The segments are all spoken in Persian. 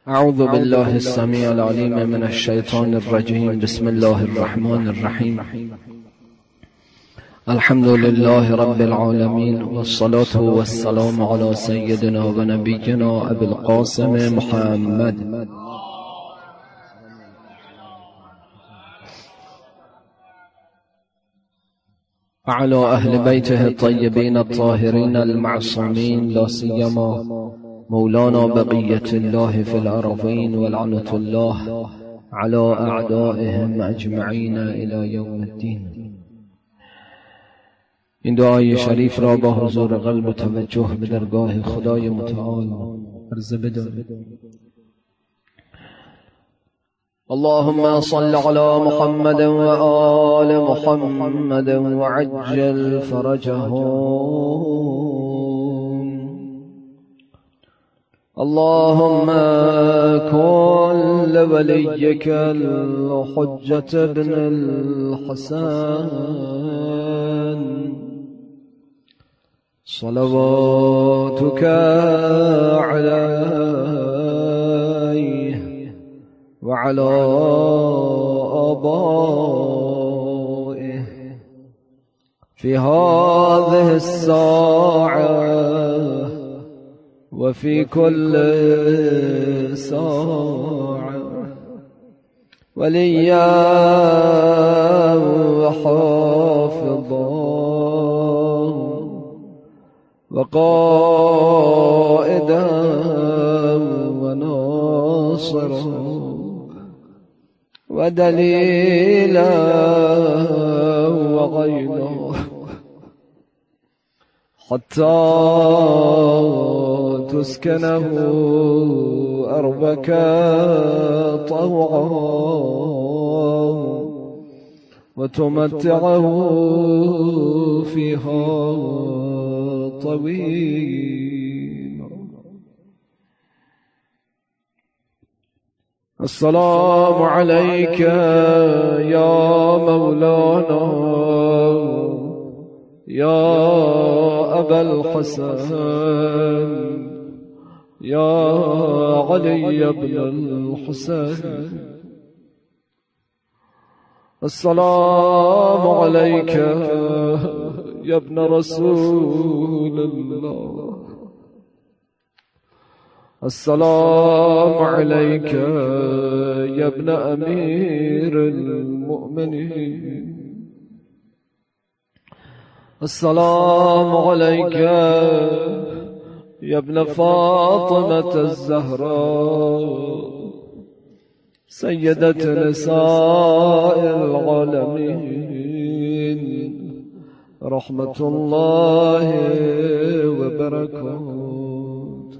أعوذ بالله السميع العليم من الشيطان الرجيم. بسم الله الرحمن الرحيم. الحمد لله رب العالمين، والصلاة والسلام على سيدنا ونبينا أبي القاسم محمد وعلى أهل بيته الطيبين الطاهرين المعصومين، لا سيما مولانا بقية الله في الأرضين، ولعنة الله على أعدائهم أجمعين إلى يوم الدين. این دعای شریف را با حضور قلب توجه به درگاه خدای متعال عرضه بدارید. اللهم صل على محمد وآل محمد وعجل فرجهم. اللهم كن لوليك الحجة بن الحسن صلواتك عليه وعلى آبائه في هذه الساعة وفي كل ساعة، وليا وحافظا وقائدا وناصرا ودليلا وغيظا، حتى تسكنه أرضك طوعا وتمتعه فيها طويلا. السلام عليك يا مولانا يا أبا الحسن يا علي بن الحسين. السلام عليك يا ابن رسول الله. السلام عليك يا ابن أمير المؤمنين. السلام عليك يا ابن فاطمة الزهراء سيدة نساء العالمين، رحمة الله وبركاته.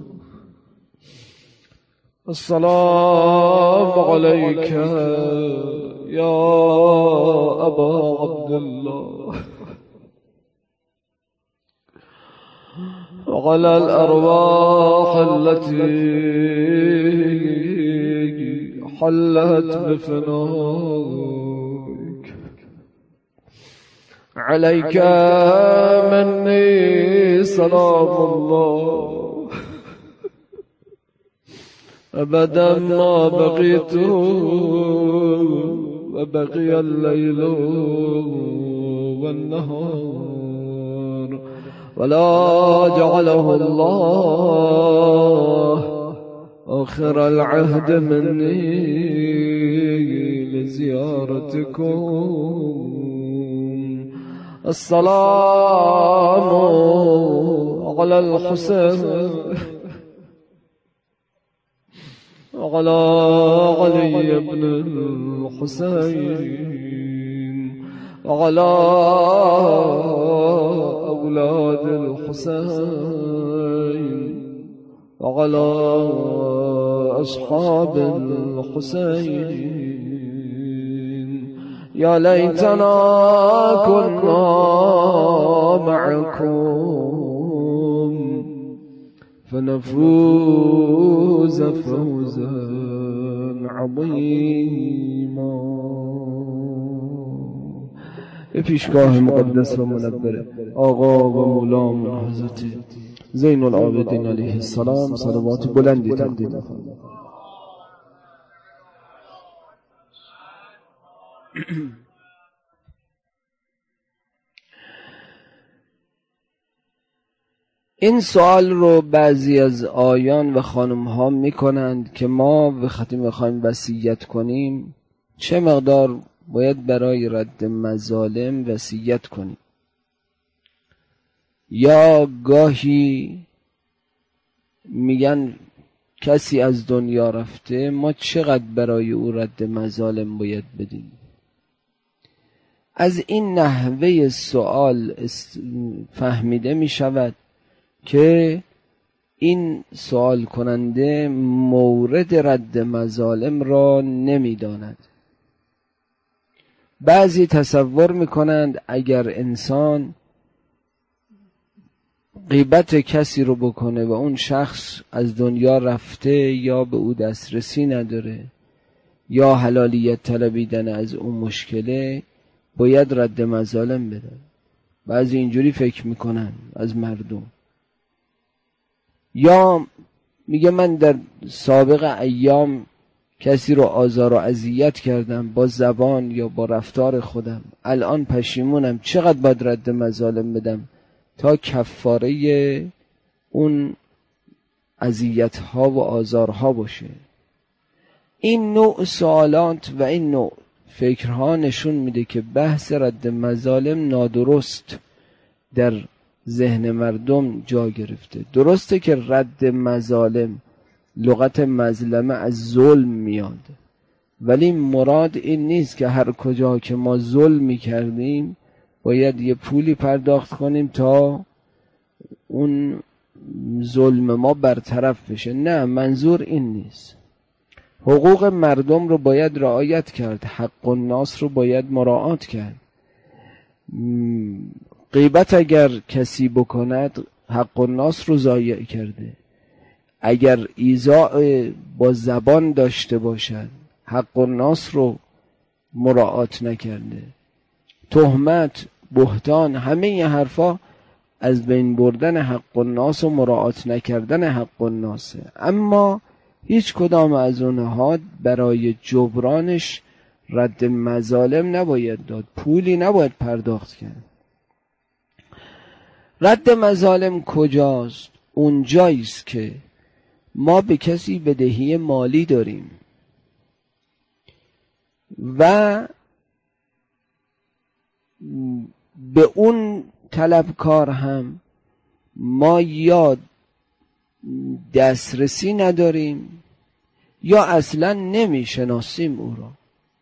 السلام عليك يا أبا عبد الله وعلى الأرواح التي حلت بفنائك. عليك مني سلام الله أبدا ما بقيت وبقي الليل والنهار، ولا جعله الله آخر العهد مني لزيارتكم. السلام على الحسين وعلى علي بن الحسين وعلى أولاد الحسين وعلى أصحاب الحسين. يا ليتنا كنا معكم فنفوز فوزا عظيما. پیشگاه مقدس و منور آقا و مولا حضرت زین العابدین علیه السلام صلوات بلندی تقدیم فرمایید. این سوال رو بعضی از آیان و خانم ها می کنند که ما وقتی میخوایم وصیت کنیم چه مقدار باید برای رد مظالم وصیت کنیم، یا گاهی میگن کسی از دنیا رفته ما چقدر برای او رد مظالم باید بدیم. از این نحوه سوال فهمیده می شود که این سوال کننده مورد رد مظالم را نمی داند. بعضی تصور می کنند اگر انسان غیبت کسی رو بکنه و اون شخص از دنیا رفته یا به او دسترسی نداره یا حلالیت طلبیدن از اون مشکله، باید رد مظالم بده. بعضی اینجوری فکر میکنن از مردم. یا میگه من در سابق ایام کسی رو آزار و اذیت کردم با زبان یا با رفتار خودم، الان پشیمونم، چقدر باید رد مظالم بدم تا کفاره اون اذیت‌ها و آزارها باشه. این نوع سوالات و این نوع فکرها نشون میده که بحث رد مظالم نادرست در ذهن مردم جا گرفته. درسته که رد مظالم لغت مظلمه از ظلم میاد، ولی مراد این نیست که هر کجا که ما ظلمی کردیم باید یه پولی پرداخت کنیم تا اون ظلم ما برطرف بشه. نه، منظور این نیست. حقوق مردم رو باید رعایت کرد، حق الناس رو باید مراعات کرد. غیبت اگر کسی بکند حق الناس رو ضایع کرده. اگر ایذاء با زبان داشته باشد حق الناس رو مراعات نکرده. تهمت، بهتان، همه این حرفا از بین بردن حق الناس و مراعات نکردن حق الناسه. اما هیچ کدام از اونها برای جبرانش رد مظالم نباید داد، پولی نباید پرداخت کرد. رد مظالم کجاست؟ اونجاییست که ما به کسی بدهی مالی داریم و به اون طلبکار هم ما یا دسترسی نداریم یا اصلا نمیشناسیم او را.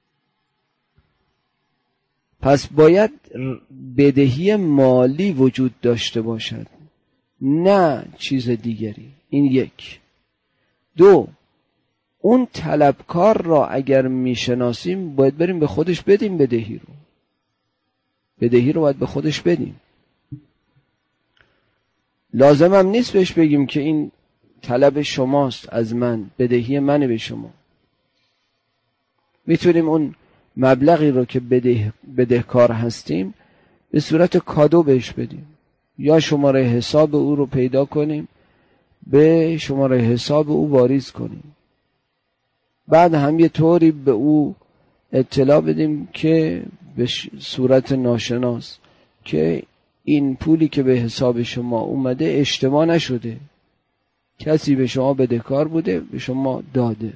پس باید بدهی مالی وجود داشته باشد، نه چیز دیگری. این یک. دو، اون طلبکار را اگر میشناسیم باید بریم به خودش بدیم بدهی رو باید به خودش بدیم. لازم هم نیست بهش بگیم که این طلب شماست از من، بدهی منه به شما. میتونیم اون مبلغی رو که بدهکار هستیم به صورت کادو بهش بدیم، یا شماره حساب او رو پیدا کنیم به شماره حساب او واریز کنیم، بعد هم یه طوری به او اطلاع بدیم که به صورت ناشناس که این پولی که به حساب شما اومده اشتباه نشده، کسی به شما بدهکار بوده به شما داده.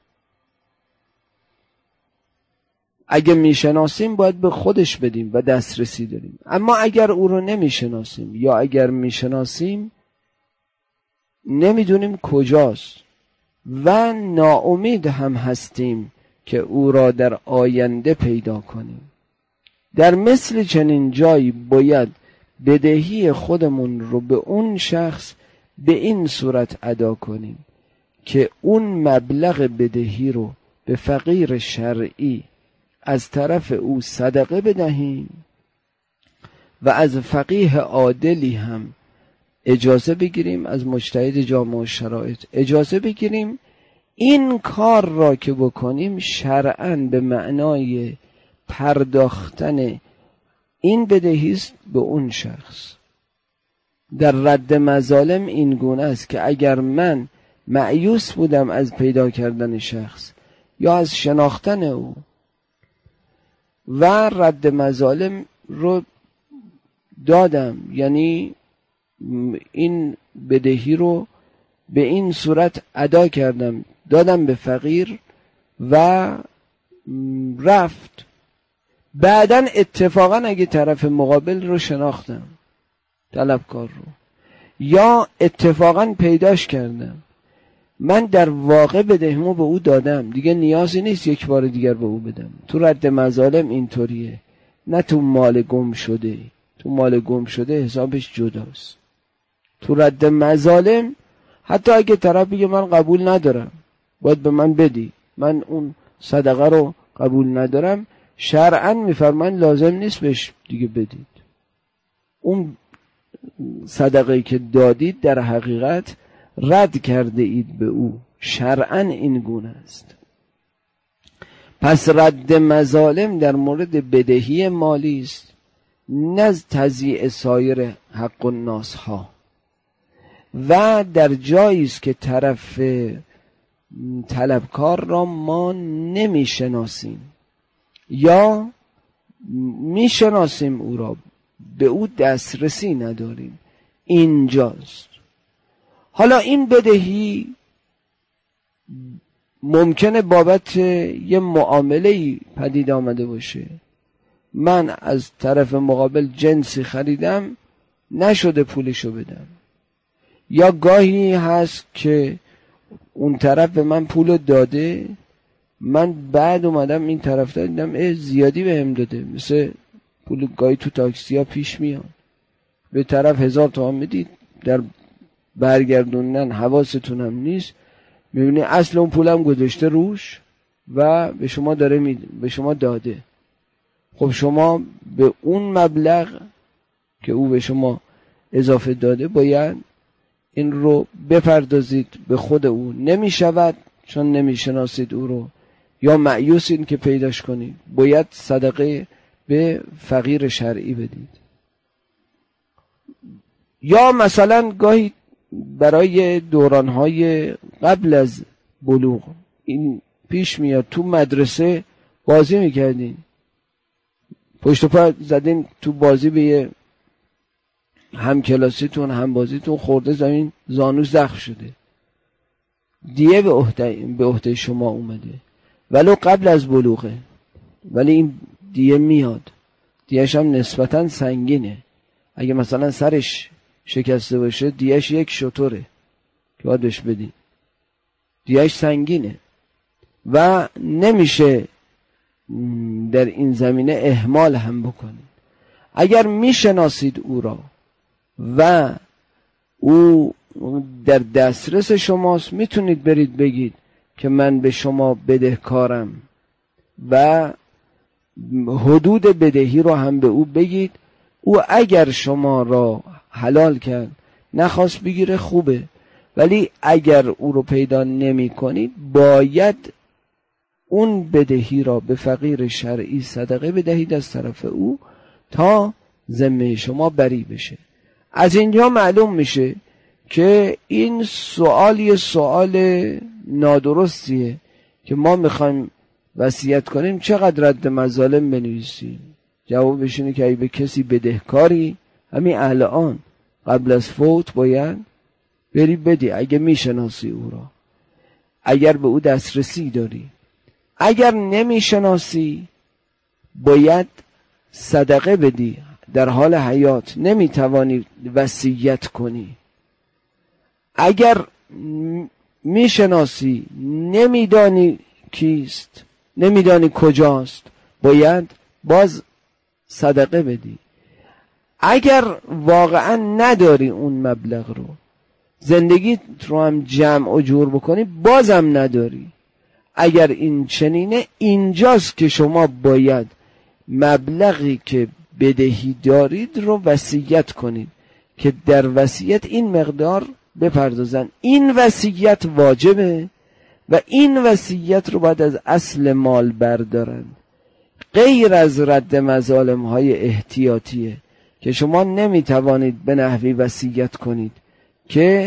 اگه میشناسیم باید به خودش بدیم و دسترسی داریم. اما اگر او رو نمیشناسیم یا اگر میشناسیم نمیدونیم کجاست و ناامید هم هستیم که او را در آینده پیدا کنیم، در مثل چنین جایی باید بدهی خودمون رو به اون شخص به این صورت ادا کنیم که اون مبلغ بدهی رو به فقیر شرعی از طرف او صدقه بدهیم و از فقیه عادلی هم اجازه بگیریم، از مجتهد جامع الشرایط اجازه بگیریم این کار را که بکنیم شرعاً به معنای پرداختن این بدهی است به اون شخص. در رد مظالم این گونه است که اگر من مایوس بودم از پیدا کردن شخص یا از شناختن او و رد مظالم رو دادم، یعنی این بدهی رو به این صورت ادا کردم، دادم به فقیر و رفت. بعدن اتفاقا اگه طرف مقابل رو شناختم، طلبکار رو، یا اتفاقا پیداش کردم، من در واقع بدهیمو به او دادم، دیگه نیازی نیست یک بار دیگر به او بدم. تو رد مظالم اینطوریه، نه تو مال گم شده. تو مال گم شده حسابش جداست. تو رد مظالم حتی اگه طرف بگه من قبول ندارم، باید به من بدی، من اون صدقه رو قبول ندارم، شرعاً میفرمان لازم نیست بهش دیگه بدید. اون صدقه‌ای که دادید در حقیقت رد کرده اید به او، شرعاً این گونه است. پس رد مظالم در مورد بدهی مالی است، نه تضییع سایر حق الناس ها، و در جایی است که طرف طلبکار را ما نمیشناسیم یا میشناسیم او را، به او دسترسی نداریم، اینجاست. حالا این بدهی ممکنه بابت یه معامله‌ای پدید آمده باشه. من از طرف مقابل جنسی خریدم، نشده پولشو بدم، یا گاهی هست که اون طرف به من پولو داده، من بعد اومدم این طرف دیدم زیادی بهم داده، مثل پول گاهی تو تاکسی ها پیش میاد، به طرف 1000 تومان میدید، در برگردوندن حواستون هم نیست، میبینی اصل اون پولم گذاشته روش و به شما داره به شما داده. خب شما به اون مبلغ که او به شما اضافه داده باید این رو بپردازید به خود او. نمیشود چون نمیشناسید او رو، یا مایوسین که پیداش کنید، باید صدقه به فقیر شرعی بدید. یا مثلا گاهی برای دورانهای قبل از بلوغ این پیش میاد، تو مدرسه بازی میکردین، پشت پا زدین تو بازی به یه هم کلاسیتون هم بازیتون خورده زمین، زانو زخم شده، دیه به عهده شما اومده ولو قبل از بلوغه، ولی این دیه میاد، دیهش هم نسبتا سنگینه. اگه مثلا سرش شکسته باشه دیهش 1 شتره که باید بهش بدین، دیهش سنگینه و نمیشه در این زمینه اهمال هم بکنید. اگر میشناسید او را و او در دسترس شماست، میتونید برید بگید که من به شما بدهکارم و حدود بدهی رو هم به او بگید. او اگر شما را حلال کرد نخواست بگیره خوبه، ولی اگر او رو پیدا نمی کنید باید اون بدهی را به فقیر شرعی صدقه بدهید از طرف او تا ذمه شما بری بشه. از اینجا معلوم میشه که این سوال نادرستیه که ما میخوایم وصیت کنیم چقدر رد مظالم بنویسیم. جوابش اینه که اگه به کسی بدهکاری همین الان قبل از فوت باید بری بدی، اگه میشناسی او را، اگر به او دسترسی داری. اگر نمیشناسی باید صدقه بدی در حال حیات، نمیتوانی وصیت کنی. اگر میشناسی نمیدانی کیست، نمیدانی کجاست، باید باز صدقه بدی. اگر واقعا نداری اون مبلغ رو، زندگی رو هم جمع و جور بکنی بازم نداری، اگر این چنینه اینجاست که شما باید مبلغی که بدهی دارید رو وصیت کنید که در وصیت این مقدار بپردازن. این وصیت واجبه و این وصیت رو باید از اصل مال بردارن، غیر از رد مظالم های احتیاطیه که شما نمیتوانید به نحوی وصیت کنید که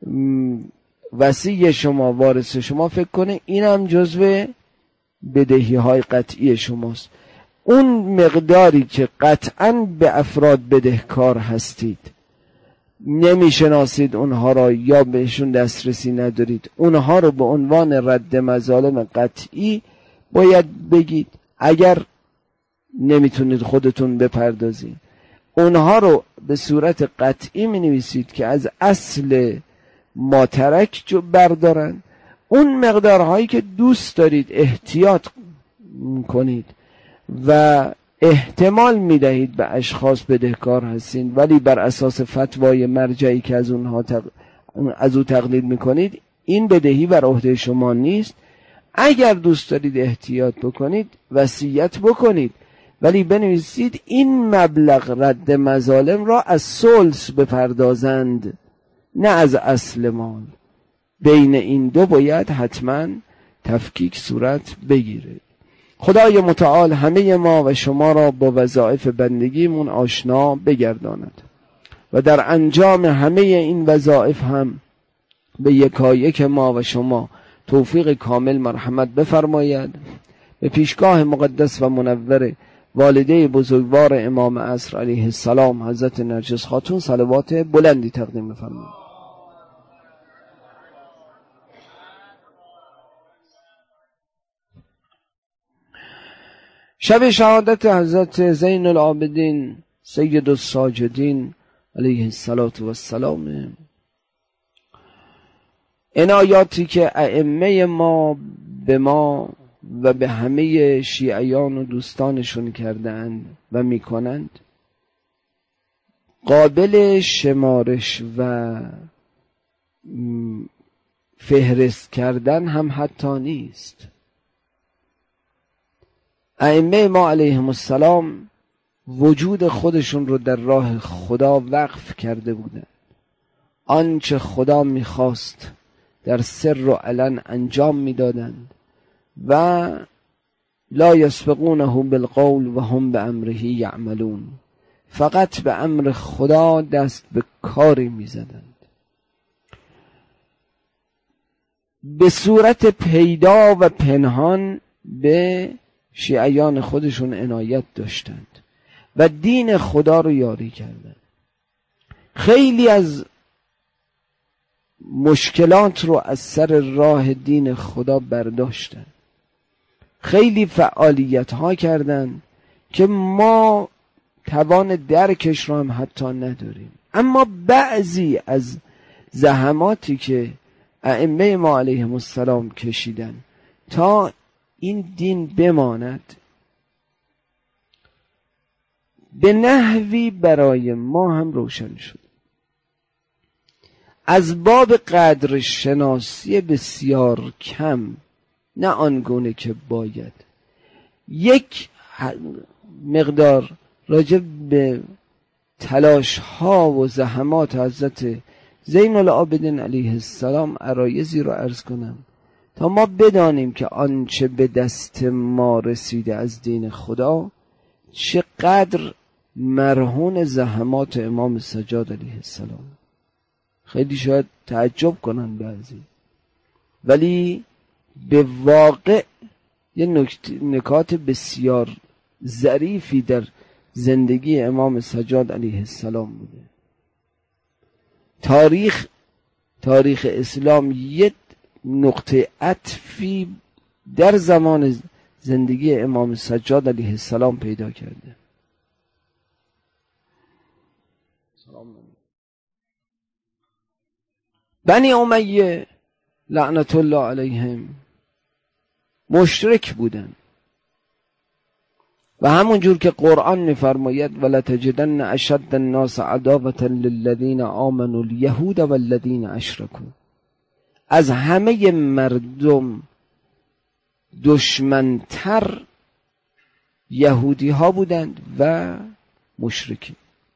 وصی شما وارث شما فکر کنه اینم جزو بدهی های قطعی شماست. اون مقداری که قطعاً به افراد بدهکار هستید، نمیشناسید اونها را یا بهشون دسترسی ندارید، اونها رو به عنوان رد مظالم قطعی باید بگید. اگر نمیتونید خودتون بپردازید، اونها رو به صورت قطعی می نویسید که از اصل ماترک بردارن. اون مقدارهایی که دوست دارید احتیاط کنید و احتمال میدهید به اشخاص بدهکار هستین، ولی بر اساس فتوای مرجعی که از او تقلید میکنید، این بدهی بر عهده شما نیست. اگر دوست دارید احتیاط بکنید، وصیت بکنید، ولی بنویسید این مبلغ رد مظالم را از ثلث بپردازند، نه از اصل مال. بین این دو باید حتما تفکیک صورت بگیره. خدای متعال همه ما و شما را با وظایف بندگیمون آشنا بگرداند و در انجام همه این وظایف هم به یکایک ما و شما توفیق کامل مرحمت بفرماید. به پیشگاه مقدس و منور والده بزرگوار امام عصر علیه السلام حضرت نرجس خاتون صلوات بلندی تقدیم بفرمایید. شب شهادت حضرت زین العابدین سید الساجدین علیه السلام، عنایاتی که ائمه ما به ما و به همه شیعیان و دوستانشون کردند و میکنند، قابل شمارش و فهرست کردن هم حتی نیست. ائمه ما علیهم السلام وجود خودشون رو در راه خدا وقف کرده بودند. آنچه خدا میخواست در سر و علن انجام میدادند و لا یسبقونه بالقول و هم بامره یعملون. فقط به امر خدا دست به کاری میزدند. به صورت پیدا و پنهان به شیعیان خودشون عنایت داشتند و دین خدا رو یاری کردند. خیلی از مشکلات رو از سر راه دین خدا برداشتند. خیلی فعالیت ها کردند که ما توان درکش رو هم حتی نداریم. اما بعضی از زحماتی که ائمه ما علیهم السلام کشیدن تا این دین بماند، به نحوی برای ما هم روشن شد. از باب قدر شناسی بسیار کم، نه آنگونه که باید، یک مقدار راجع به تلاش ها و زحمات حضرت زین العابدین علیه السلام عرایضی رو عرض کنم تا ما بدانیم که آنچه به دست ما رسیده از دین خدا چقدر مرهون زحمات امام سجاد علیه السلام. خیلی شاید تعجب کنن بعضی، ولی به واقع یه نکات بسیار ظریفی در زندگی امام سجاد علیه السلام بوده. تاریخ اسلام یه نقطه عطفی در زمان زندگی امام سجاد علیه السلام پیدا کرده. بنی امیه لعنت الله علیهم مشرک بودن و همون جور که قرآن می‌فرماید ولتجدن اشد الناس عداوة للذین آمنوا اليهود والذین اشرکوا، از همه مردم دشمنتر یهودی ها بودند و مشرکین.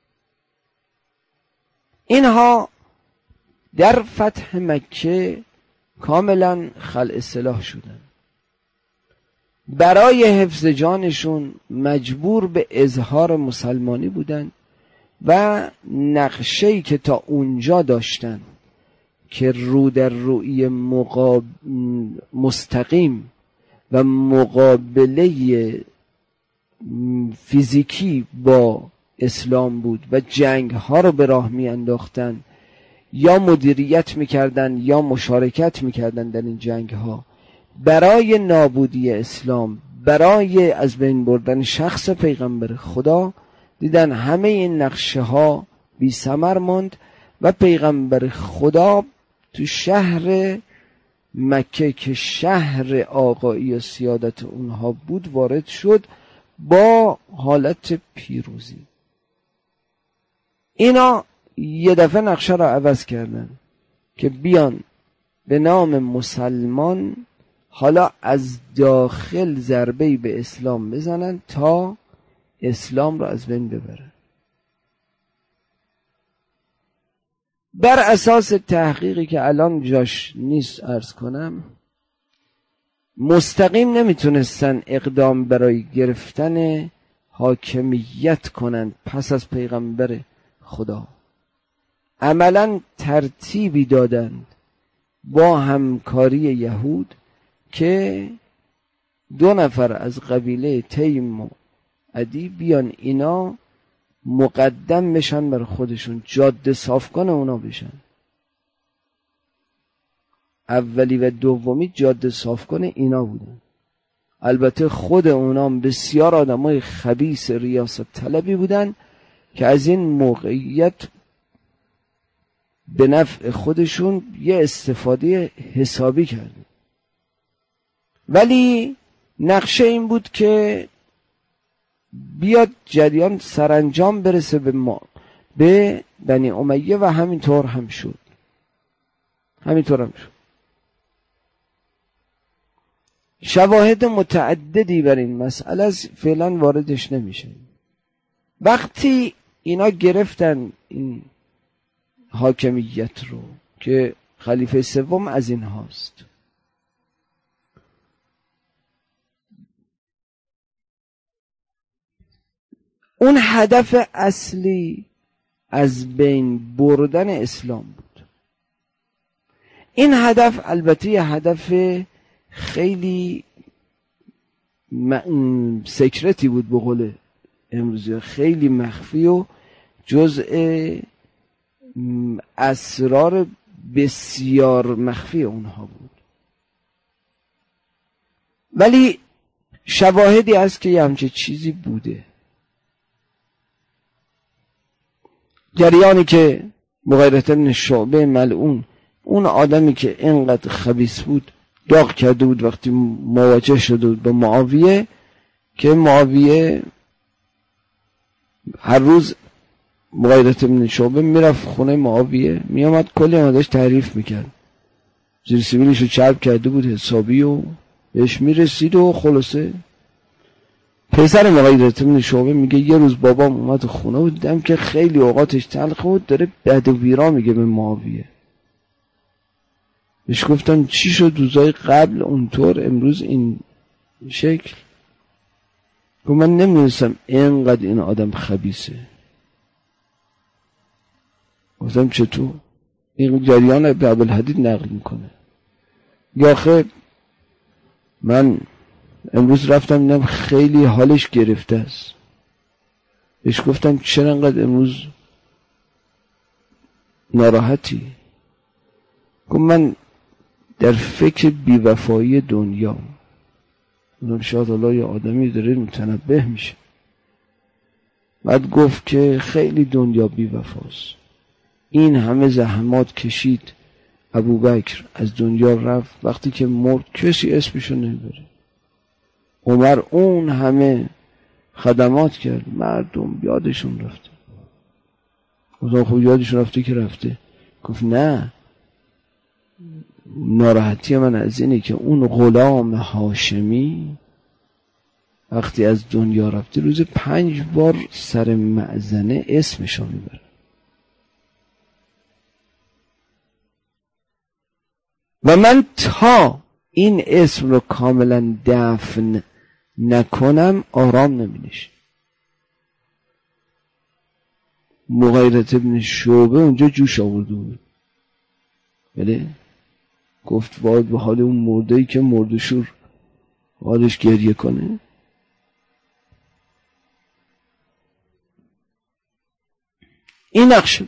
اینها در فتح مکه کاملا خلع سلاح شدند. برای حفظ جانشون مجبور به اظهار مسلمانی بودند و نقشه‌ای که تا اونجا داشتن که رو در روی مستقیم و مقابله فیزیکی با اسلام بود و جنگ ها رو به راه می انداختن یا مدیریت میکردن یا مشارکت میکردن در این جنگ ها برای نابودی اسلام، برای از بین بردن شخص پیغمبر خدا، دیدن همه این نقشه ها بی ثمر ماند و پیغمبر خدا تو شهر مکه که شهر آقایی و سیادت اونها بود وارد شد با حالت پیروزی. اینا یه دفعه نقشه را عوض کردن که بیان به نام مسلمان حالا از داخل ضربه‌ای به اسلام بزنن تا اسلام را از بین ببرن. بر اساس تحقیقی که الان جاش نیست عرض کنم، مستقیم نمیتونستن اقدام برای گرفتن حاکمیت کنند پس از پیغمبر خدا. عملا ترتیبی دادند با همکاری یهود که 2 نفر از قبیله تیم و عدی بیان اینا مقدم بشن بر خودشون، جاده صافکن اونا بشن. اولی و دومی جاده صافکن اینا بودن. البته خود اونا بسیار آدمای خبیث ریاست طلبی بودن که از این موقعیت به نفع خودشون یه استفاده حسابی کردن. ولی نقشه این بود که بیاد جریان سرانجام برسه به بنی امیه و همینطور هم شد. شواهد متعددی بر این مسئله از فعلا واردش نمیشه. وقتی اینا گرفتن این حاکمیت رو که خلیفه سوم از این هاست، اون هدف اصلی از بین بردن اسلام بود. این هدف البته یه هدف خیلی سکرتی بود، به قول امروزی خیلی مخفی و جزء اسرار بسیار مخفی اونها بود. ولی شواهدی هست که یه همچه چیزی بوده. جریانی که مغیرة بن شعبه ملعون، اون آدمی که اینقدر خبیث بود، داغ کرده بود وقتی مواجه شده بود با معاویه، که معاویه هر روز مغیرة بن شعبه میرفت خونه معاویه، میامد کلی آمدش تعریف میکرد، زیر سیبیلشو چرب کرده بود حسابی و بهش میرسید و خلاصه. پسر مغیرة بن شعبه میگه یه روز بابام اومد خونه و دیدم که خیلی اوقاتش تلخ بود، داره بد و بیرا میگه به معاویه. بهش گفتم چی شد روزای قبل اونطور، امروز این شکل؟ گفت من نمیدونستم اینقدر این آدم خبیثه. گفتم چطور؟ این جریان به ابوالحدید نقل میکنه. یا آخه من امروز رفتم دیدم خیلی حالش گرفته است. بهش گفتم چرا انقدر امروز ناراحتی؟ گفت من در فکر بیوفایی دنیا. گفتم شاید الله یه آدمی داره متنبه میشه. بعد گفت که خیلی دنیا بیوفاست، این همه زحمات کشید، ابوبکر از دنیا رفت، وقتی که مرد کسی اسمشو نمیبره. عمر اون همه خدمات کرد، مردم یادشون رفته. گفتم خب یادشون رفته که رفته. گفت نه، ناراحتی من از اینه که اون غلام هاشمی وقتی از دنیا رفته روز 5 بار سر مأذنه اسمشو میبره. و من تا این اسم رو کاملا دفن نکنم آرام نمینشه. مغیرة بن شعبه اونجا جوش آورده بود. بله گفت وای به حال اون مرده‌ای که مردشور حالش گریه کنه. این نقشه.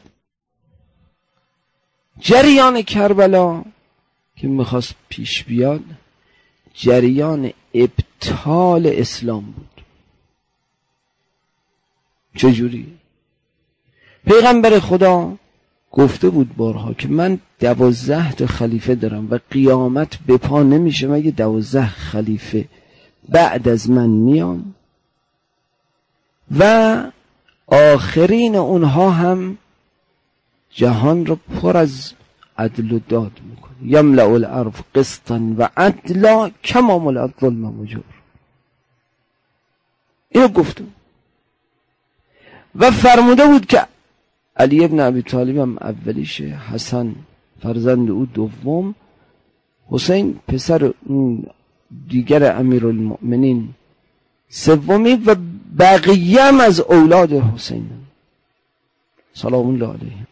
جریان کربلا که میخواست پیش بیاد جریان ابطال اسلام بود. چجوری؟ پیغمبر خدا گفته بود بارها که من 12 تا خلیفه دارم و قیامت به پا نمیشه مگه 12 خلیفه بعد از من میان و آخرین اونها هم جهان رو پر از عدل و داد میکنه. یملأ الارض قسطا و عدلا کما ملأت ظلما و جور. اینو گفته و فرموده بود که علی ابن ابی طالب هم اولیشه، حسن فرزند او دوم، حسین پسر اون دیگر امیرالمؤمنین سومی و بقیه هم از اولاد حسین سلام الله علیه.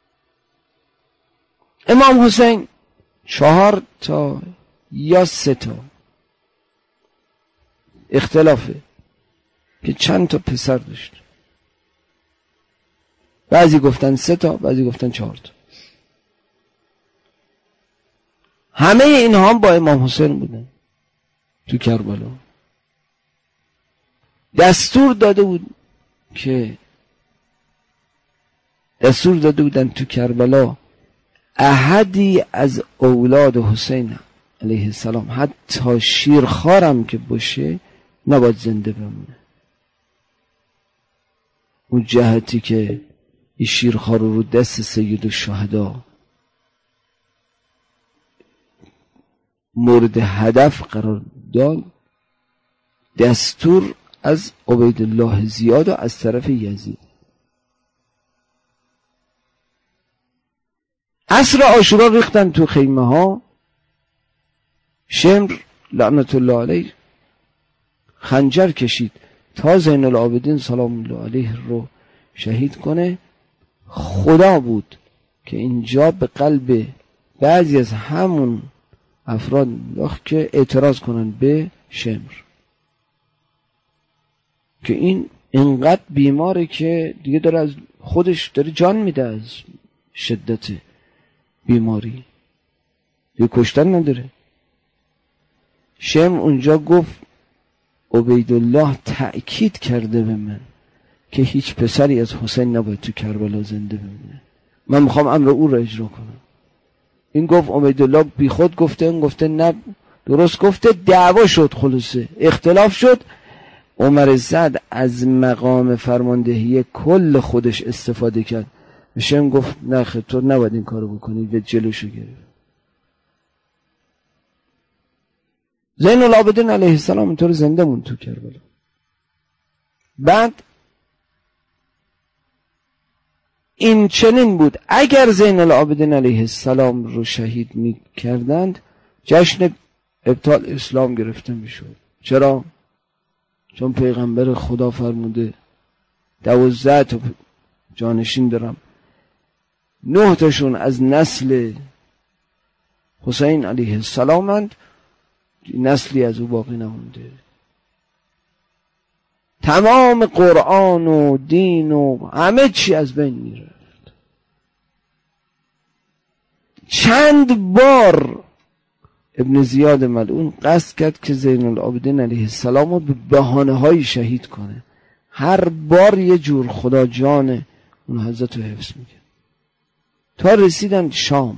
امام حسین 4 تا یا 3 تا اختلافه که چند تا پسر داشت. بعضی گفتن 3 تا، بعضی گفتن 4 تا. همه اینها هم با امام حسین بودن تو کربلا. دستور داده بودن تو کربلا احدی از اولاد حسین علیه السلام حتی شیرخوارم که باشه نباید زنده بمونه. اون جهتی که این شیرخوار رو دست سید الشهدا مورد هدف قرار داد دستور از عبیدالله زیاد و از طرف یزید. عصر عاشورا ریختن تو خیمه ها. شمر لعنت الله علیه خنجر کشید تا زین العابدین سلام الله علیه رو شهید کنه. خدا بود که اینجا به قلب بعضی از همون افراد انداخت که اعتراض کنن به شمر که این اینقدر بیماره که دیگه داره از خودش داره جان میده از شدت بیماری، دیگه کشتن نداره. شمر اونجا گفت عبیدالله تأکید کرده به من که هیچ پسری از حسین نباید تو کربلا زنده بمونه، من میخوام امر او را اجرا کنم. این گفت عبیدالله بی خود گفته، این گفته نه درست گفته. دعوا شد، خلاصه اختلاف شد. عمر زد از مقام فرماندهی کل خودش استفاده کرد. شم گفت نه تو نباید این کارو بکنی و جلوشو گرفت. زین العابدین علیه السلام اینطور زنده موند تو کربلا. بعد این چنین بود اگر زین العابدین علیه السلام رو شهید می کردند جشن ابطال اسلام گرفته می شد. چرا؟ چون پیغمبر خدا فرموده 12 تا جانشین دارم، 9 تاشون از نسل حسین علیه السلام اند، نسلی از او باقی نمونده. تمام قرآن و دین و همه چی از بین میرفت. چند بار ابن زیاد ملعون قصد کرد که زین العابدین علیه السلام رو به بهانه‌هایی شهید کنه. هر بار یه جور خدا جان اون حضرت رو حفظ میکنه تا رسیدن شام.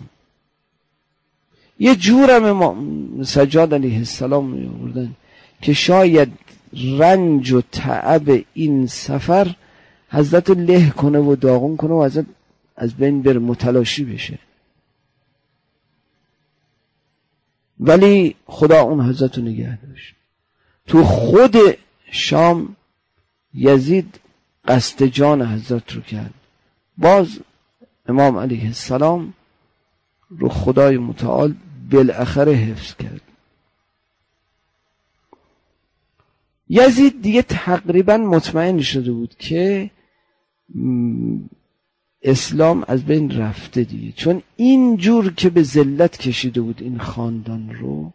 یه جورم امام سجاد علیه السلام می‌آوردن که شاید رنج و تعب این سفر حضرت له کنه و داغون کنه و حضرت از بین بره، متلاشی بشه. ولی خدا اون حضرت رو نگه داشت. تو خود شام یزید قصد جان حضرت رو کرد. باز امام علیه السلام رو خدای متعال بالاخره حفظ کرد. یزید دیگه تقریبا مطمئن شده بود که اسلام از بین رفته دیگه، چون این جور که به ذلت کشیده بود این خاندان رو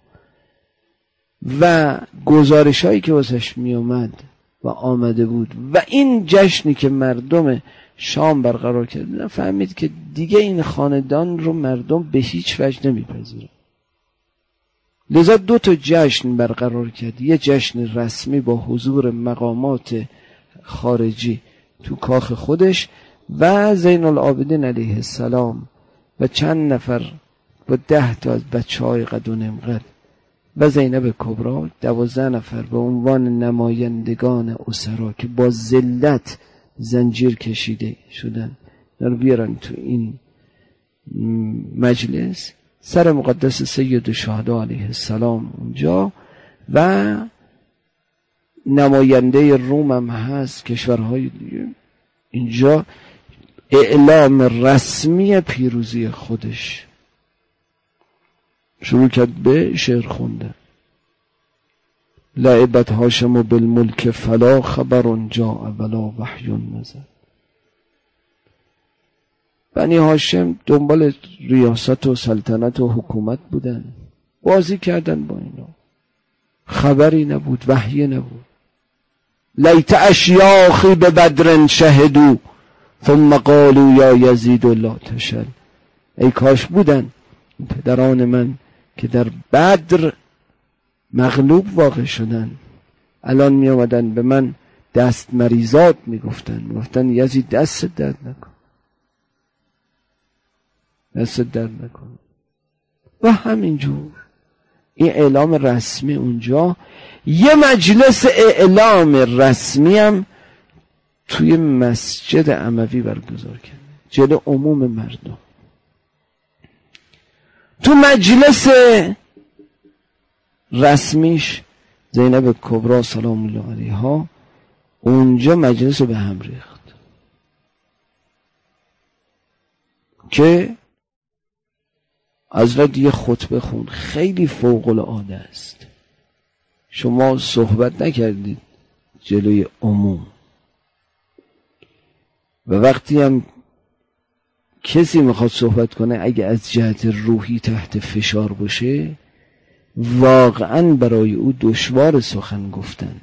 و گزارش هایی که واسش می اومد و آمده بود و این جشنی که مردم شام برقرار کرد، فهمید که دیگه این خاندان رو مردم به هیچ وجه نمیپذیرن. لذا 2 جشن برقرار کرد، یه جشن رسمی با حضور مقامات خارجی تو کاخ خودش و زین العابدین علیه السلام و چند نفر با 10 تا از بچه‌های قد و نمقد و زینب کبرا، 12 نفر به عنوان نمایندگان اسرا که با ذلت زنجیر کشیده شدن رو بیارن تو این مجلس. سر مقدس سید الشهدا علیه السلام اونجا و نماینده روم هم هست، کشورهای دیگه. اینجا اعلام رسمی پیروزی خودش شروع کرد به شعر خوندن. لعبت هاشم بالملک فلا خبر جاء ولا وحی نزل. بنی هاشم دنبال ریاست و سلطنت و حکومت بودن، بازی کردن با اینا، خبری نبود، وحی نبود. لیت اشیاخی به بدر شهدو ثم قالوا یا یزید لا تشل. ای کاش بودن پدران من که در بدر مغلوب واقع شدن، الان می آمدن به من دست مریضات می گفتن یزید دست درد نکن، دست درد نکن. و همینجور این اعلام رسمی اونجا. یه مجلس اعلام رسمی هم توی مسجد اموی برگزار کرد جلو عموم مردم. تو مجلس رسمیش زینب کبرا سلام الله علیها اونجا مجلس به هم ریخت که حضرت یه خطبه خوند خیلی فوق العاده است. شما صحبت نکردید جلوی عموم و وقتی هم کسی میخواد صحبت کنه اگه از جهت روحی تحت فشار باشه واقعا برای او دشوار سخن گفتن،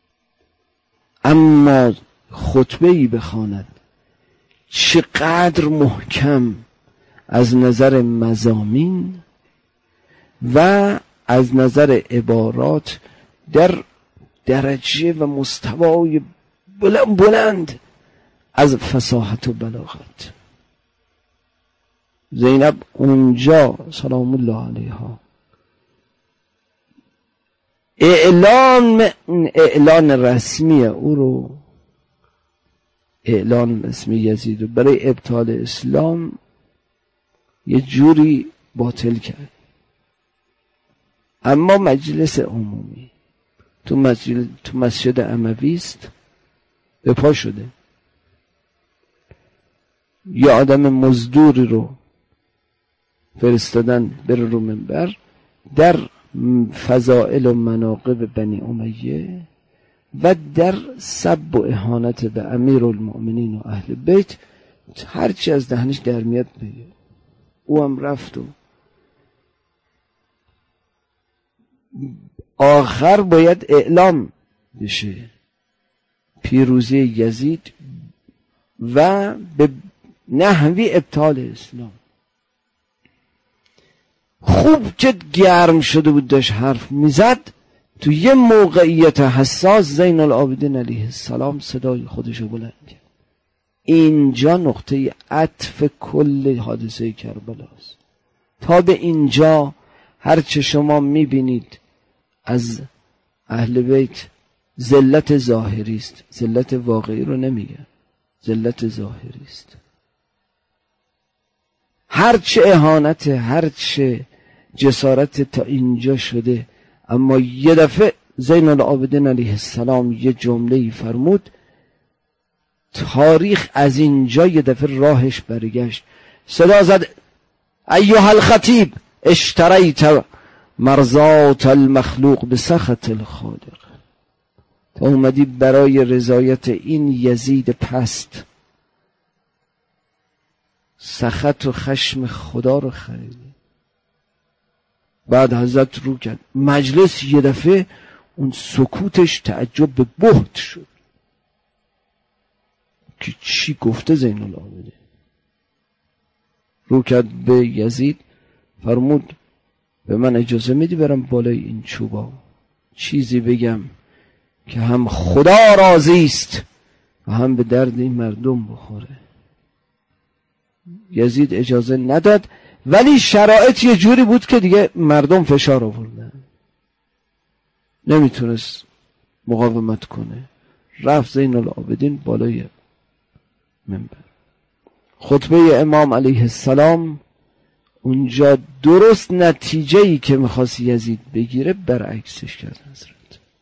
اما خطبه‌ای بخواند چقدر محکم از نظر مضامین و از نظر عبارات در درجه و مستوای بلند از فصاحت و بلاغت. زینب اونجا سلام الله علیها اعلان رسمی او رو، اعلان رسمی یزید رو برای ابطال اسلام یه جوری باطل کرد. اما مجلس عمومی تو مسجد اموی است، به پا شده. یه آدم مزدوری رو فرستادن بره رو منبر در فضائل و مناقب بنی امیه و در سب و اهانت به امیر المؤمنین و اهل بیت هرچی از دهنش در میاد بگه. او هم رفت و آخر باید اعلام بشه پیروزی یزید و به نحوی ابطال اسلام. خوب که گرم شده بود داشت حرف میزد، تو یه موقعیت حساس زین العابدین علیه السلام صدای خودشو بلند کرد. اینجا نقطه عطف کل حادثه کربلاست. تا به اینجا هرچه شما میبینید از اهل بیت ذلت ظاهری است، ذلت واقعی رو نمیگن، ذلت ظاهری است. هرچه اهانت، هرچه جسارت تا اینجا شده، اما یه دفعه زین العابدین علیه السلام یه جمله‌ای فرمود، تاریخ از اینجا یه دفعه راهش برگشت. صدا زد ایها الخطیب اشتریت مرضات المخلوق بسخط الخالق. تا اومدی برای رضایت این یزید پست سخط و خشم خدا رو خریدی. بعد حضرت رو کرد، مجلس یه دفعه اون سکوتش تعجب به بهت شد که چی گفته زین العابدین. رو کرد به یزید، فرمود به من اجازه میدی برم بالای این چوبا چیزی بگم که هم خدا راضی است و هم به درد این مردم بخوره. یزید اجازه نداد، ولی شرایط یه جوری بود که دیگه مردم فشار آوردن، نمیتونست مقاومت کنه. رفت زین العابدین بالای منبر. خطبه امام علیه السلام اونجا درست نتیجه‌ای که میخواست یزید بگیره برعکسش کرد حضرت.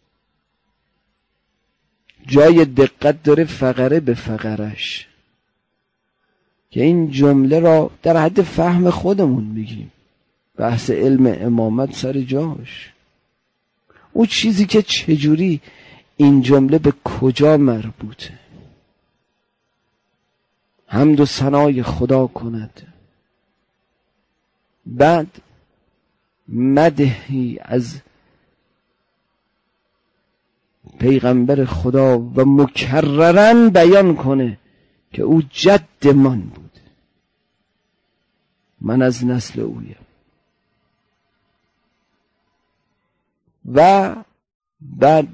جای دقت داره فقره به فقرش که این جمله را در حد فهم خودمون میگیم. بحث علم امامت سر جاش. اون چیزی که چجوری این جمله به کجا مربوطه. حمد و ثنای خدا کند، بعد مدحی از پیغمبر خدا و مکررن بیان کنه که او جد من بود، من از نسل اویم. و بعد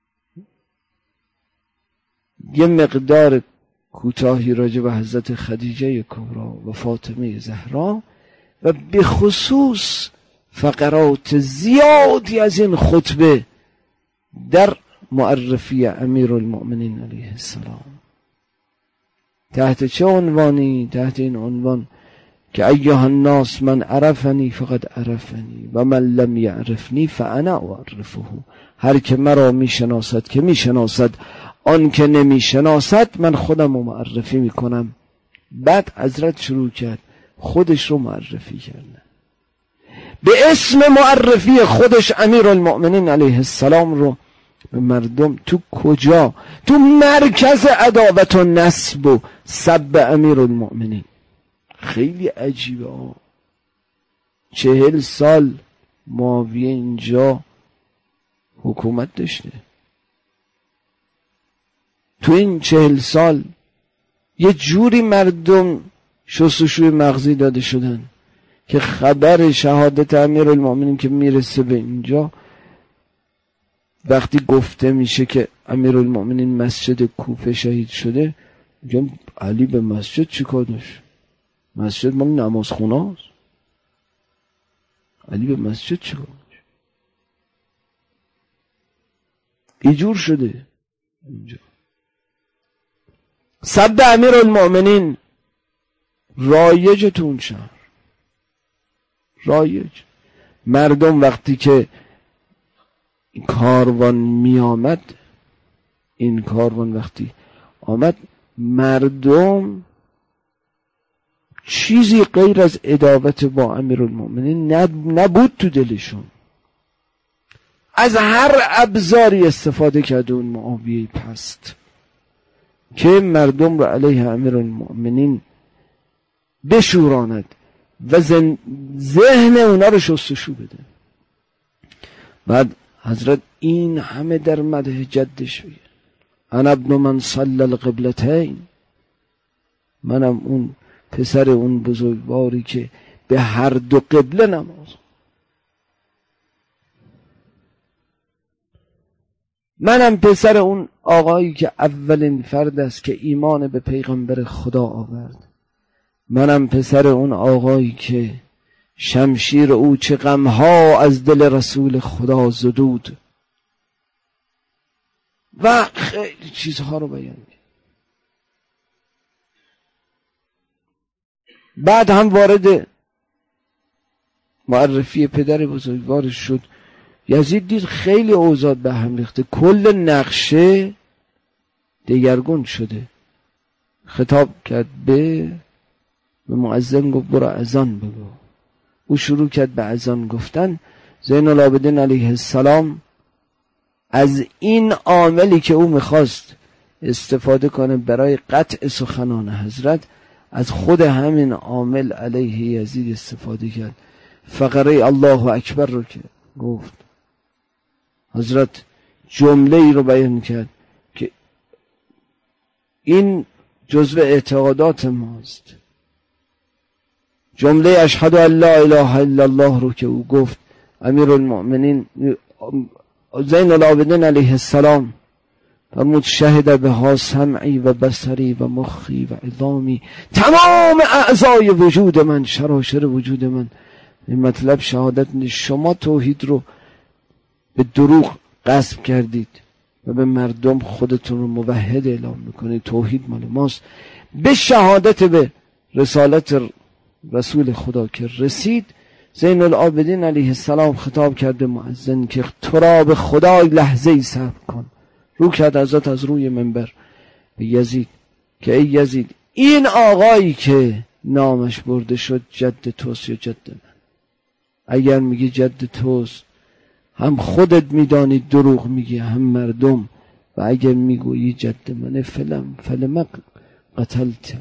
یه مقدار کوتاهی راجع به حضرت خدیجه کبری و فاطمه زهرا و به خصوص فقرات زیادی از این خطبه در معرفی امیرالمؤمنین علیه السلام. تحت چه عنوانی؟ تحت این عنوان که ایها الناس من عرفنی فقد عرفنی و من لم یعرفنی فانا اعرفه. هر که مرا میشناسد که میشناسد، آن که نمیشناسد من خودم رو معرفی میکنم. بعد حضرت شروع کرد خودش رو معرفی کردن. به اسم معرفی خودش امیرالمؤمنین علیه السلام رو به مردم تو کجا؟ تو مرکز عداوت و نسب و سب امیرالمؤمنین. خیلی عجیبه. 40 سال معاویه اینجا حکومت داشته. تو این 40 سال یه جوری مردم شستشوی مغزی داده شدن که خبر شهادت امیرالمؤمنین که میرسه به اینجا، وقتی گفته میشه که امیرالمؤمنین مسجد کوفه شهید شده، میگم علی به مسجد چی کار داشت؟ مسجد مال نمازخونه است. علی به مسجد چی کار داشت؟ اینجور شده اینجا. سب امیرالمؤمنین رایج تو اون شهر، رایج. مردم وقتی که این کاروان می آمد، این کاروان وقتی آمد، مردم چیزی غیر از عداوت با امیرالمؤمنین نبود تو دلشون. از هر ابزاری استفاده کرده اون معاویه پست که مردم رو علیه امیرالمؤمنین بشوراند و ذهن اونا رو شستشو بده. بعد حضرت این همه در مدح جدش بگه انا ابن من صلی القبلتین، منم اون پسر اون بزرگواری که به هر دو قبله نماز. منم پسر اون آقایی که اولین فرد است که ایمان به پیغمبر خدا آورد. منم پسر اون آقایی که شمشیر او چه غمها از دل رسول خدا زدود و خیلی چیزها رو بیان کرد. بعد هم وارد معرفی پدر بزرگوارش شد. یزید دید خیلی اوضاع به هم ریخته، کل نقشه دگرگون شده. خطاب کرد به مؤذن، گفت برو اذان بگو. او شروع کرد به اذان گفتن. زین العابدین علیه السلام از این عاملی که او میخواست استفاده کنه برای قطع سخنان حضرت، از خود همین عامل علیه یزید استفاده کرد. فقره الله اکبر رو که گفت، حضرت جمله ای رو بیان کرد که این جزو اعتقادات ماست. جمله اشهد ان لا اله الا الله رو که او گفت، امیرالمؤمنین زین العابدین علیه السلام فرمود شهد بها سمعی و بصری و مخی و عظامی، تمام اعضای وجود من، شراشر وجود من. این مطلب شهادت شما توحید رو به دروغ غصب کردید و به مردم خودتون رو موحد اعلام میکنید، توحید مال ماست. به شهادت به رسالت رسول خدا که رسید، زین العابدین علیه السلام خطاب کرده مؤذن که تو را به خدای لحظه ای صبر کن. رو کرد حضرت از روی منبر به یزید که ای یزید، این آقایی که نامش برده شد جد توست یا جد من؟ اگر میگی جد توست، هم خودت میدانی دروغ میگی، هم مردم. و اگر میگویی جد منه، فلم قتلت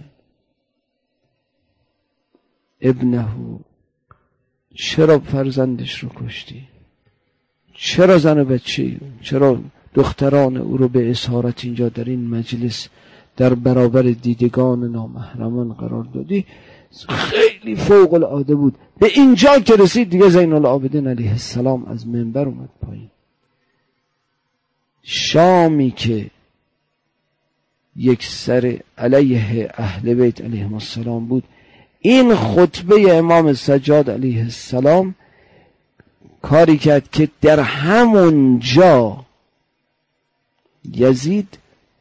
ابنه، چرا فرزندش رو کشتی؟ چرا زن و بچه، چرا دختران او رو به اسارت اینجا در این مجلس در برابر دیدگان نامحرمان قرار دادی؟ خیلی فوق العاده بود. به اینجا که رسید دیگه زین العابدین علیه السلام از منبر اومد پایین. شامی که یک سر علیه اهل بیت علیهم السلام بود، این خطبه امام سجاد علیه السلام کاری کرد که در همون جا یزید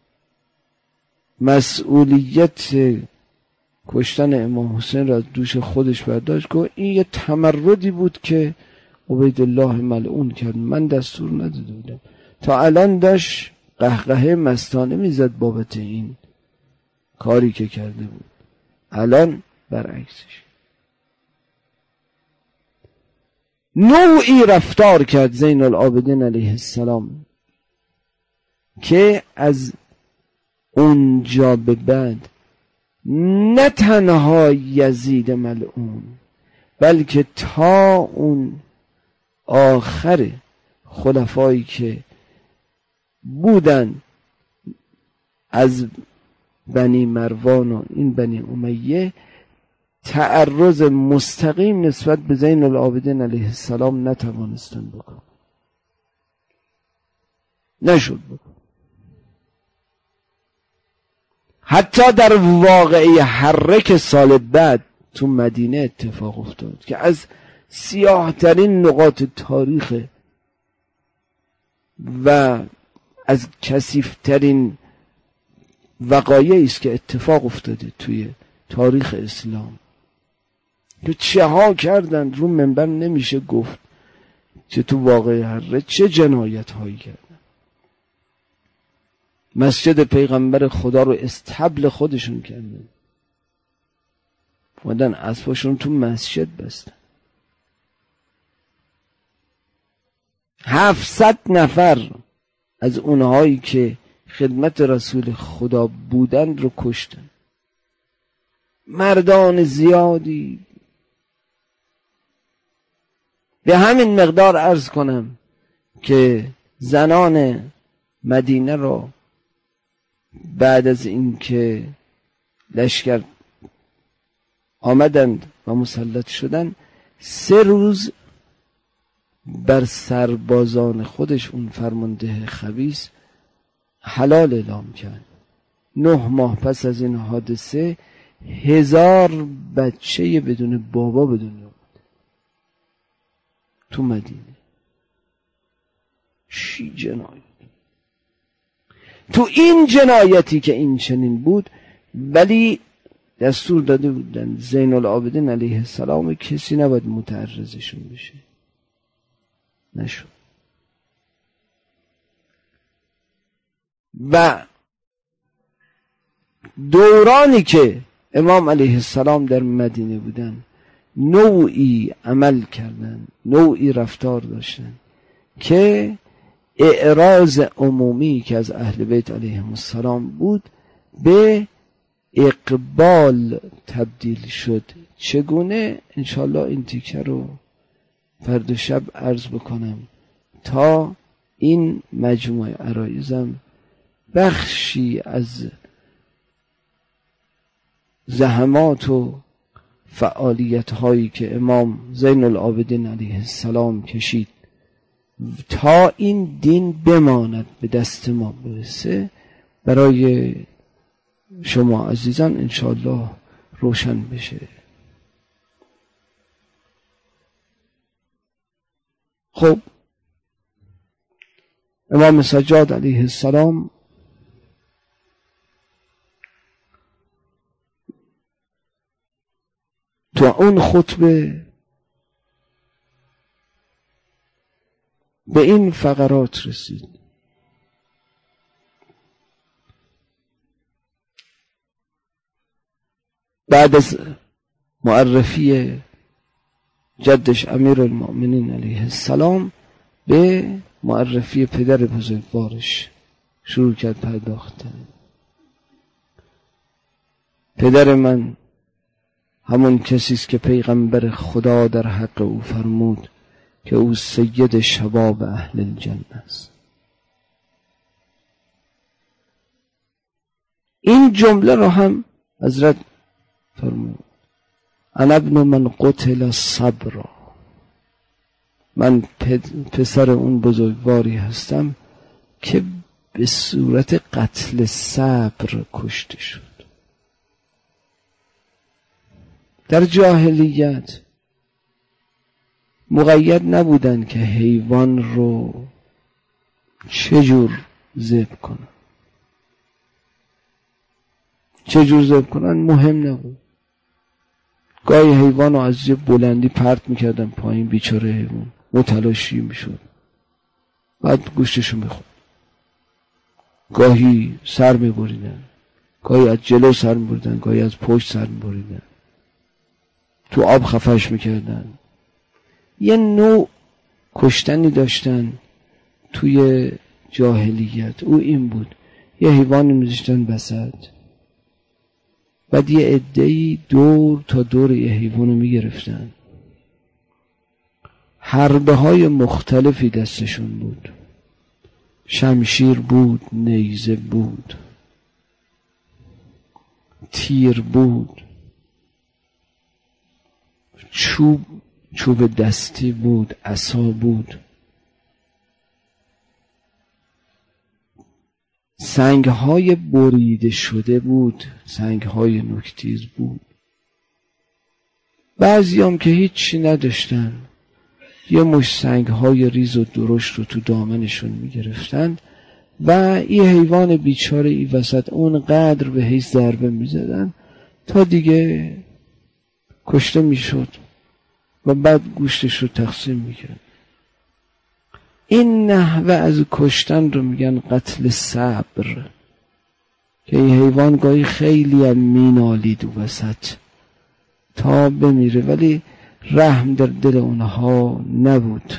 مسئولیت کشتن امام حسین را از دوش خودش برداشت. گفت این یه تمردی بود که عبیدالله ملعون کرد، من دستور نداده بودم. تا الان داشت قهقهه مستانه میزد بابت این کاری که کرده بود، الان برعکسش. نوعی رفتار کرد زین العابدین علیه السلام که از اونجا به بعد نه تنها یزید ملعون، بلکه تا اون آخر خلفایی که بودن از بنی مروان و این بنی امیه، تعرض مستقیم نسبت به زین العابدین علیه السلام نتوانستن بکن، نشد بکن. حتی در واقعه حرک سال بعد تو مدینه اتفاق افتاد که از سیاه ترین نقاط تاریخ و از کثیف ترین وقایعی است که اتفاق افتاده توی تاریخ اسلام. که چه ها کردند رو منبر نمیشه گفت، چه تو واقعه حره چه جنایت هایی کردن. مسجد پیغمبر خدا رو استبل خودشون کردن، بودن اسباشون تو مسجد بستن. 700 نفر از اونهایی که خدمت رسول خدا بودند رو کشتن. مردان زیادی. به همین مقدار عرض کنم که زنان مدینه را بعد از اینکه لشکر آمدند و مسلط شدند، 3 روز بر سربازان خودش اون فرمانده خبیث حلال اعلام کرد. 9 ماه پس از این حادثه 1000 بچه بدون بابا به دنیا بود تو مدینه. چی جنایت! تو این جنایتی که این چنین بود، ولی دستور داده بودن زین العابدین علیه السلام کسی نباید متعرضشون بشه. نشد. و دورانی که امام علیه السلام در مدینه بودن، نوعی عمل کردن، نوعی رفتار داشتن که اعراض عمومی که از اهل بیت علیهم السلام بود به اقبال تبدیل شد. چگونه؟ انشالله این تیکه رو فردا شب عرض بکنم تا این مجموعه عرایزم بخشی از زحمات و فعالیت هایی که امام زین العابدین علیه السلام کشید تا این دین بماند به دست ما برسه، برای شما عزیزان انشاءالله روشن بشه. خب امام سجاد علیه السلام تو اون خطبه به این فقرات رسید: بعد از معرفی جدش امیر المؤمنین علیه السلام به معرفی پدر بزرگوارش شروع کرد پرداختن. پدر من همون کسی است که پیغمبر خدا در حق او فرمود که او سید شباب اهل الجنه است. این جمله را هم حضرت فرمود: انا ابن من قتل صبرا، من پسر اون بزرگواری هستم که به صورت قتل صبر کشته شد. در جاهلیت مقید نبودن که حیوان رو چجور ذبح کنن، چجور ذبح کنن مهم نبود. گاهی حیوان رو از یه بلندی پرت میکردن پایین، بیچاره حیوان متلاشی میشد، بعد گوشتشو میخورد. گاهی سر میبریدن، گاهی از جلو سر میبریدن، گاهی از پشت سر میبریدن، تو آب خفش میکردن. یه نوع کشتنی داشتن توی جاهلیت، او این بود: یه حیوانی میذاشتن وسط، بعد یه عده‌ای دور تا دور یه حیوانو میگرفتن، حربه های مختلفی دستشون بود، شمشیر بود، نیزه بود، تیر بود، چوب دستی بود، عصا بود، سنگ‌های بریده شده بود، سنگ‌های نوک‌تیز بود. بعضی هم که هیچی نداشتن، یه مش سنگ‌های ریز و درشت رو تو دامنشون می‌گرفتن و این حیوان بیچاره ای وسط اونقدر به حیث ضربه می‌زدن تا دیگه کشته می‌شد و بعد گوشتش رو تقسیم می‌کرد. این نحوه از کشتن رو میگن قتل صبر، که این حیوان گاهی خیلی هم مینالید وسط تا بمیره، ولی رحم در دل اونها نبود.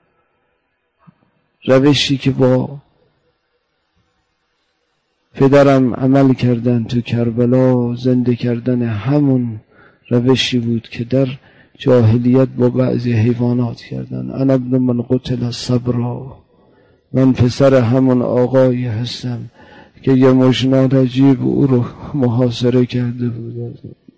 روشی که با پدرم عمل کردن تو کربلا، زنده کردن همون روشی بود که در جاهلیت با بعضی حیوانات کردن. انا ابن من قتل صبرا، من پسر همون آقایی هستم که یه مجنان عجیب او رو محاصره کرده بود.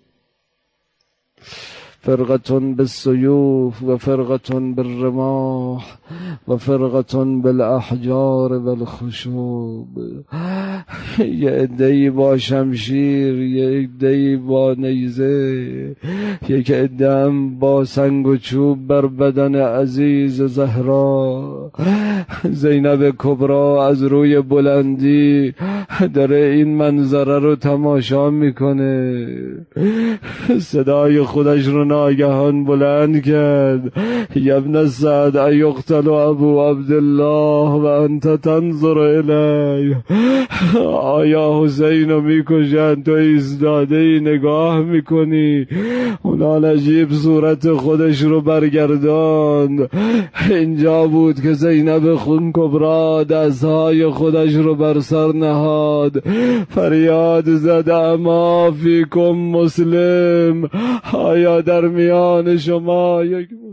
فرقة بالسيوف و فرقة بالرماح و فرقة بالاحجار والخشوب. یه عده‌ای با شمشیر، یه عده‌ای با نیزه، یک عده هم با سنگ و چوب بر بدن عزیز زهرا. زینب کبرا از روی بلندی داره این منظره رو تماشا میکنه، صدای خودش رو ناگهان بلند کرد: ابن سعد ایقتل ابو عبدالله و انت تنظر الی. آیا حسین رو میکشن تو ایستاده ای نگاه میکنی؟ اونان عجیب صورت خودش رو برگرداند. اینجا بود که زینب خون کبرا دستهای خودش رو بر سر نهاد، فریاد زد: اما فیکم مسلم، آیا در میان شما یک